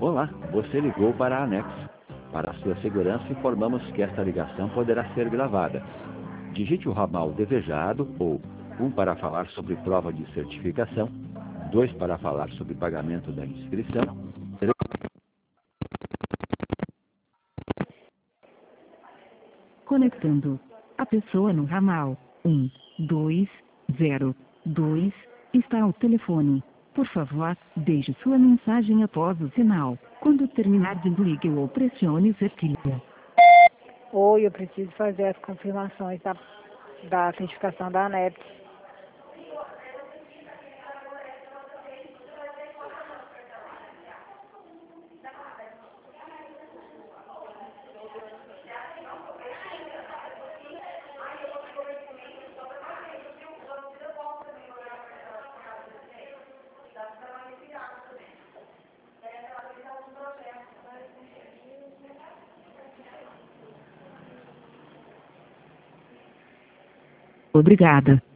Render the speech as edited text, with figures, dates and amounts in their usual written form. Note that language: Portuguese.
Olá, você ligou para a Anexo. Para a sua segurança, informamos que esta ligação poderá ser gravada. Digite o ramal desejado ou 1 para falar sobre prova de certificação, 2 para falar sobre pagamento da inscrição. Conectando. A pessoa no ramal 1202 está ao telefone. Por favor, deixe sua mensagem após o sinal. Quando terminar, desligue ou pressione o cerquilho. Oi, eu preciso fazer as confirmações da certificação da ANEP. Obrigada.